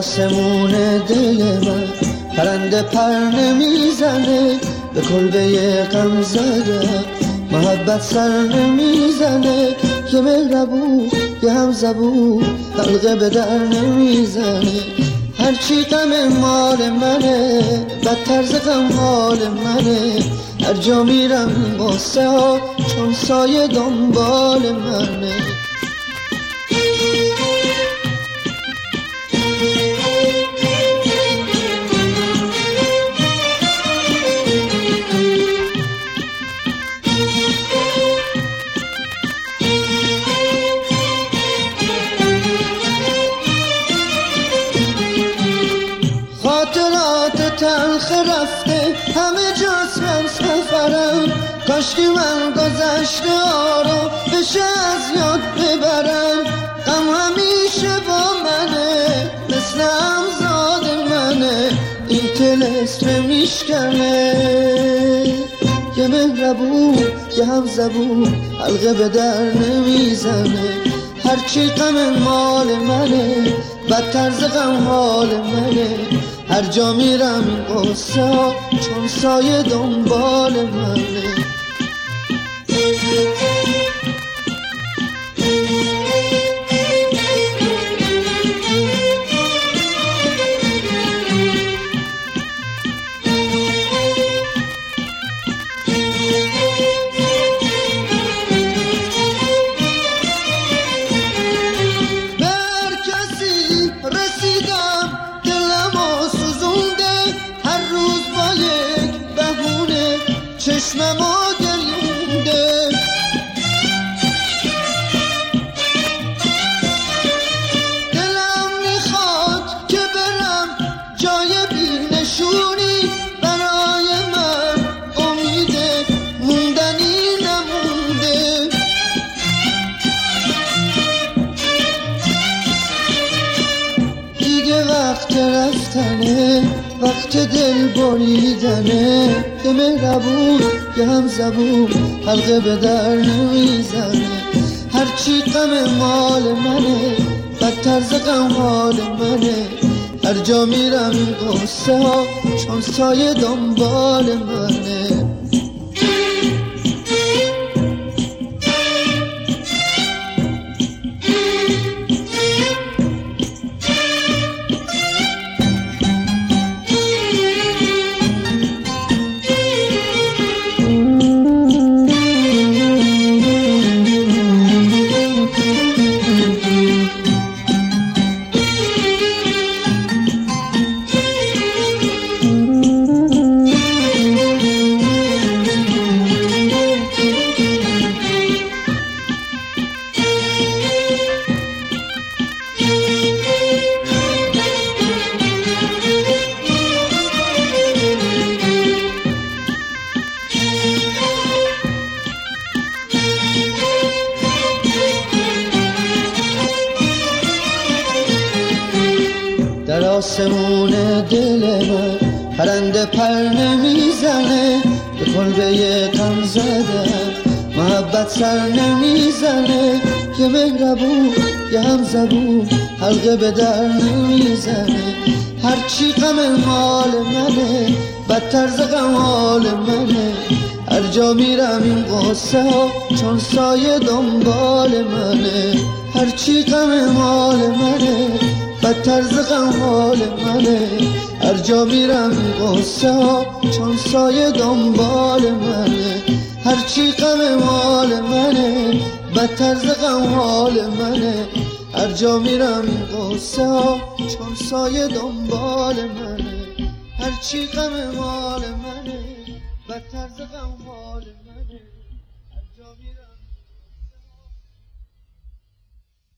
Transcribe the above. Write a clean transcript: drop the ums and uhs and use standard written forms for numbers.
آسمون دل من پرنده پر نمیزنه، به کلبه غم زدم محبت سر نمیزنه، یه مهربون یه همزبون حلقه به در نمیزنه. هرچی غم مال منه بدتر ز غم حال منه، هر جا میرم قصه ها چون سایه دنبال منه. خاطرات تلخ رفته همه جاست من سفرم، کاشکی من گذشته ها رو بشه از یاد ببرم. غم همیشه با منه مثل همزاد منه، این طلسم میشکنه. یه مهربون یه همزبون حلقه به در نمیزنه، هرچی غم مال منه بدتر ز غم حال منه، هر جا میرم این قصه ها چون سایه دنبال منه. چشمم و گریونده دلم میخواد که برم جای بی نشونی، برای من امید موندنی نمونده. دیگه وقت رفتنه، وقت دل بریدنه، یه مهربون یه همزبون حلقه به در نمیزنه، هرچی غم مال منه بدتر ز غم حال منه، هر جا میرم این قصه ها چون سایه دنبال منه. در آسمون دل من پرنده پر نمیزنه، به کلبه غم زدم محبت سر نمیزنه، یه مهربون یه همزبون حلقه به در نمیزنه، هرچی غم مال منه بدتر ز غم حال منه، هر جا میرم این قصه ها چون سایه دنبال منه، هرچی غم مال منه بدتر ز غم حال منه، هر جا میرم این قصه ها چون سایه دنبال منه، هرچی غم مال منه بدتر ز غم حال منه، هر جا میرم این قصه ها چون سایه دنبال منه، هرچی غم مال منه بدتر ز غم حال منه، هر جا میرم